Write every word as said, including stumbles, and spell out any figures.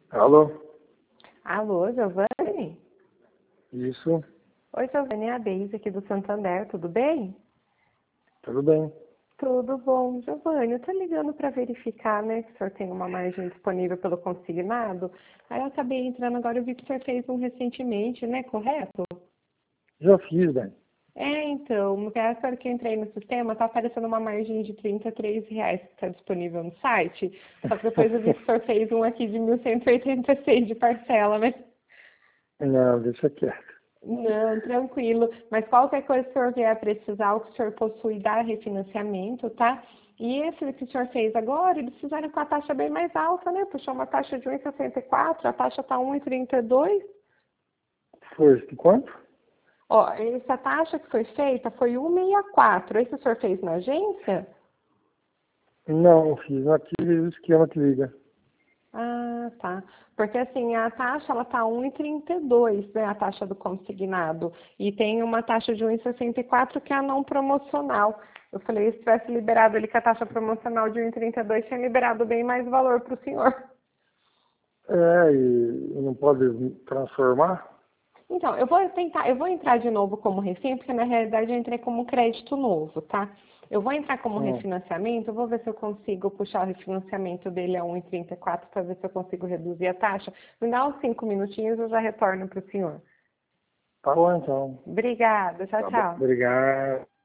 Alô? Alô, Giovanni? Isso, Oi, Giovanni, é a Deise aqui do Santander, tudo bem? tudo bem. Tudo bom, Giovanni. Eu tô ligando para verificar, né, que o senhor tem uma margem disponível pelo consignado. Aí eu acabei entrando agora, eu vi que o senhor fez um recentemente, né, correto? Já fiz, bem. É, então, no caso, hora que eu entrei no sistema, tá aparecendo uma margem de trinta e três reais que está disponível no site. Só que depois eu vi que o senhor fez um aqui de mil cento e oitenta e seis de parcela, mas Não, deixa quieto. não, tranquilo. Mas qualquer coisa que o senhor vier precisar, o que o senhor possui dá refinanciamento, tá? E esse que o senhor fez agora, eles fizeram com a taxa bem mais alta, né? Puxou uma taxa de um vírgula sessenta e quatro, a taxa está um vírgula trinta e dois. Foi de quanto? Ó, essa taxa que foi feita foi um vírgula sessenta e quatro. Esse o senhor fez na agência? Não, fiz naquele esquema que liga. Ah, tá. Porque assim, a taxa ela tá um vírgula trinta e dois, né, a taxa do consignado. E tem uma taxa de um vírgula sessenta e quatro que é a não promocional. Eu falei, se tivesse liberado ele com a taxa promocional de um vírgula trinta e dois, tinha liberado bem mais valor para o senhor. É, e não pode transformar? Então, eu vou tentar, eu vou entrar de novo como refém, porque na realidade eu entrei como crédito novo, tá? Eu vou entrar como Hum, refinanciamento, eu vou ver se eu consigo puxar o refinanciamento dele a um vírgula trinta e quatro para ver se eu consigo reduzir a taxa. Me dá uns cinco minutinhos, eu já retorno para o senhor. tá bom então. Obrigada, tchau, Tá bom. tchau. Obrigado.